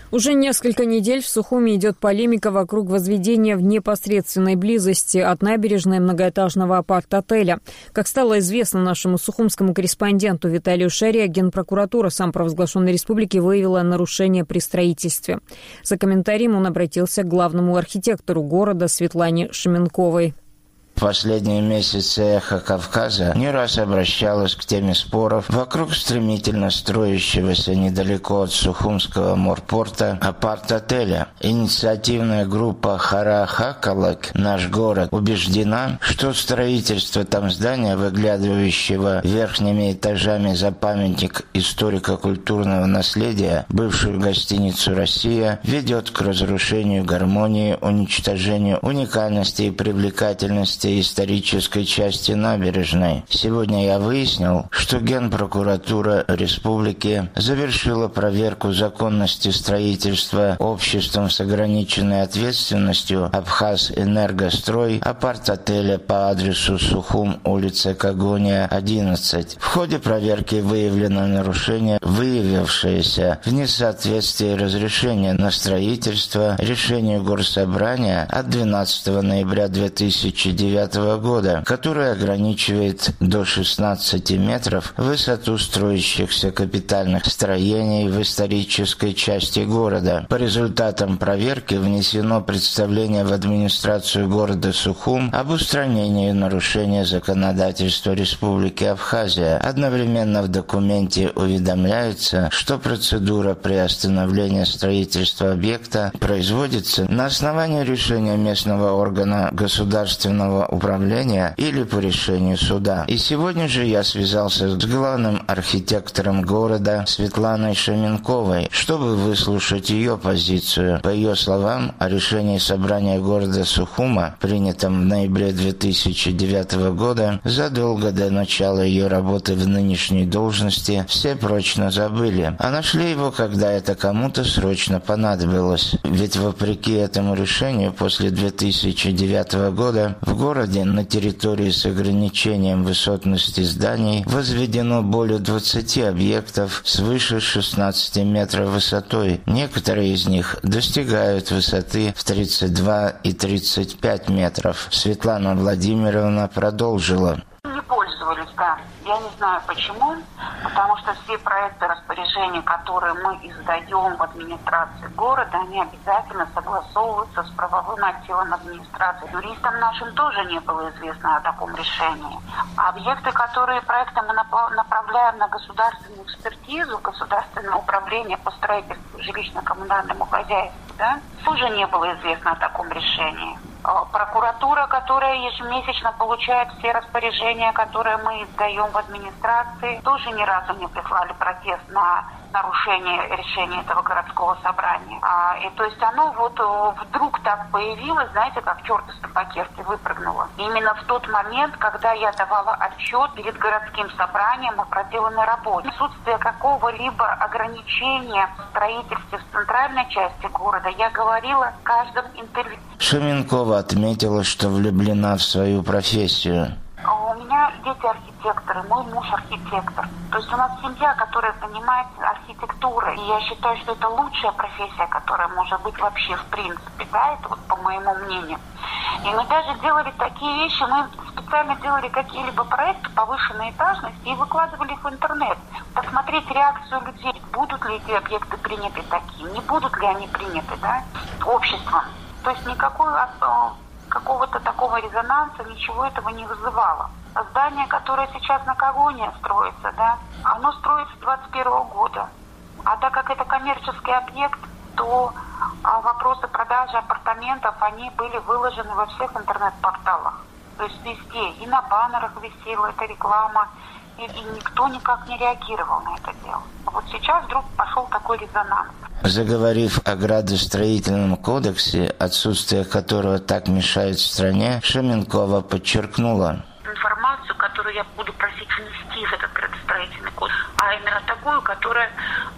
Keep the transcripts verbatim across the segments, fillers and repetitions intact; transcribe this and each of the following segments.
Уже несколько недель в Сухуми идет полемика вокруг возведения в непосредственной близости от набережной многоэтажного апарт-отеля. Как стало известно нашему сухумскому корреспонденту Виталию Шаре, Генпрокуратура самопровозглашенной республики выявила нарушение при строительстве. За комментарием он обратился к главному архитектору города Светлане Шаменковой. В последние месяцы «Эхо Кавказа» не раз обращалась к теме споров вокруг стремительно строящегося недалеко от Сухумского морпорта апарт-отеля. Инициативная группа «Хара Хакалак. Наш город» убеждена, что строительство там здания, выглядывающего верхними этажами за памятник историко-культурного наследия, бывшую гостиницу «Россия», ведет к разрушению гармонии, уничтожению уникальности и привлекательности исторической части набережной. Сегодня я выяснил, что Генпрокуратура Республики завершила проверку законности строительства обществом с ограниченной ответственностью «Абхаз-Энергострой» апарт-отеля по адресу Сухум, улица Когония, одиннадцать. В ходе проверки выявлено нарушение, выявившееся в несоответствии разрешения на строительство решению Горсобрания от двенадцатого ноября две тысячи девятого года, который ограничивает до шестнадцати метров высоту строящихся капитальных строений в исторической части города. По результатам проверки внесено представление в администрацию города Сухум об устранении нарушения законодательства Республики Абхазия. Одновременно в документе уведомляется, что процедура приостановления строительства объекта производится на основании решения местного органа государственного управления или по решению суда. И сегодня же я связался с главным архитектором города Светланой Шаменковой, чтобы выслушать ее позицию. По ее словам, о решении собрания города Сухума, принятом в ноябре две тысячи девятого года, задолго до начала ее работы в нынешней должности, все прочно забыли, а нашли его, когда это кому-то срочно понадобилось. Ведь вопреки этому решению, после две тысячи девятого года в городе на территории с ограничением высотности зданий возведено более двадцати объектов свыше шестнадцати метров высотой. Некоторые из них достигают высоты в тридцать два и тридцать пять метров. Светлана Владимировна продолжила. Не пользовались, да. Я не знаю почему, потому что все проекты распоряжения, которые мы издаем в администрации города, они обязательно согласовываются с правовым отделом администрации. Юристам нашим тоже не было известно о таком решении. Объекты, которые проекты мы направляем на государственную экспертизу, государственное управление по строительству жилищно-коммунальному хозяйству, да, тоже не было известно о таком решении. Прокуратура, которая ежемесячно получает все распоряжения, которые мы издаем в администрации, тоже ни разу не прислали протест на нарушение решения этого городского собрания. А, и то есть оно вот вдруг так появилось, знаете, как черт из табакерки выпрыгнуло. Именно в тот момент, когда я давала отчет перед городским собранием о проделанной работе. Отсутствие какого-либо ограничения в строительстве в центральной части города я говорила в каждом интервью. Шаменкова отметила, что влюблена в свою профессию. У меня дети архитекторы, мой муж архитектор. То есть у нас семья, которая занимается архитектурой. И я считаю, что это лучшая профессия, которая может быть вообще в принципе, да, это вот по моему мнению. И мы даже делали такие вещи, мы специально делали какие-либо проекты повышенной этажности и выкладывали их в интернет. Посмотреть реакцию людей, будут ли эти объекты приняты такие, не будут ли они приняты, да, обществом. То есть никакой какого-то такого резонанса, ничего этого не вызывало. Здание, которое сейчас на Когоне строится, да, оно строится с двадцать первого года. А так как это коммерческий объект, то а, вопросы продажи апартаментов, они были выложены во всех интернет-порталах. То есть везде, и на баннерах висела эта реклама, и, и никто никак не реагировал на это дело. Вот сейчас вдруг пошел такой резонанс. Заговорив о градостроительном кодексе, отсутствие которого так мешает стране, Шаменкова подчеркнула. Информацию, которую я буду просить внести в этот градостроительный кодекс, а именно такую, которая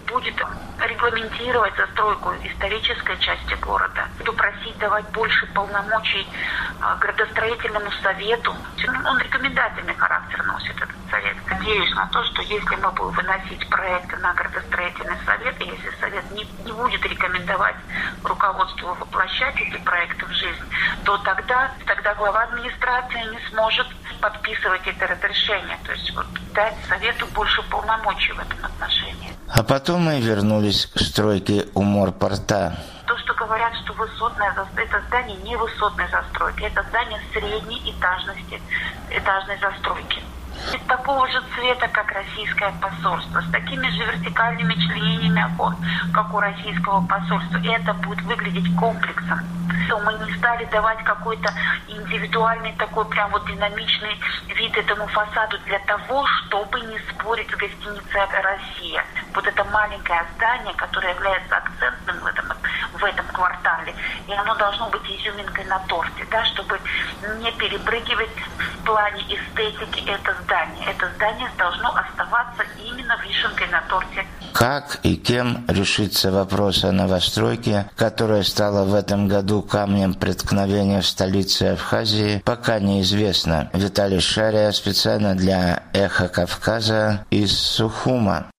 будет регламентировать застройку исторической части города. Буду просить давать больше полномочий градостроительному совету. Он рекомендательный характер носит, этот совет. Надеюсь на то, что если мы будем выносить проекты на градостроительный совет, и если совет не, не будет рекомендовать руководству воплощать эти проекты в жизнь, то тогда, тогда глава администрации не сможет подписывать это разрешение. То есть вот, дать совету больше полномочий в этом отношении. А потом мы вернулись к стройке у морпорта. То, что говорят, что высотное, это здание не высотной застройки, это здание средней этажности, этажной застройки. Из такого же цвета, как российское посольство, с такими же вертикальными членениями окон, как у российского посольства. И это будет выглядеть комплексом. То мы не стали давать какой-то индивидуальный такой прям вот динамичный вид этому фасаду для того, чтобы не спорить с гостиницей «Россия». Вот это маленькое здание, которое является акцентным в этом, в этом квартале, и оно должно быть изюминкой на торте, да, чтобы не перепрыгивать в плане эстетики это здание. Это здание должно оставаться именно вишенкой на торте. Как и кем решится вопрос о новостройке, которая стала в этом году камнем преткновения в столице Абхазии, пока неизвестно. Виталий Шария специально для «Эхо Кавказа» из Сухума.